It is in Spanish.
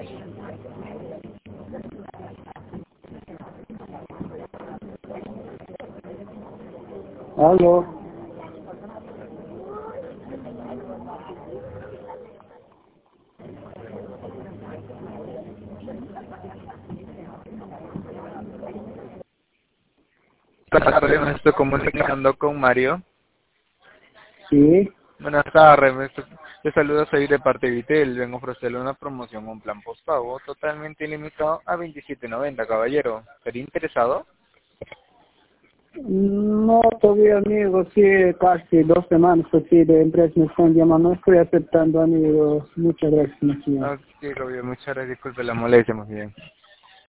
Aló. Buenas tardes, me estoy comunicando con Mario. Sí. Buenas tardes, te saludo, soy de parte de Vitel. Vengo a ofrecerle una promoción, un plan postpago totalmente ilimitado a 27.90, caballero. ¿Sería interesado? No, todavía amigos, sí, casi 2 semanas así de empresa me están llamando, no estoy aceptando amigos, muchas gracias, señor. Ok, caballero, muchas gracias, disculpe la molestia, más bien.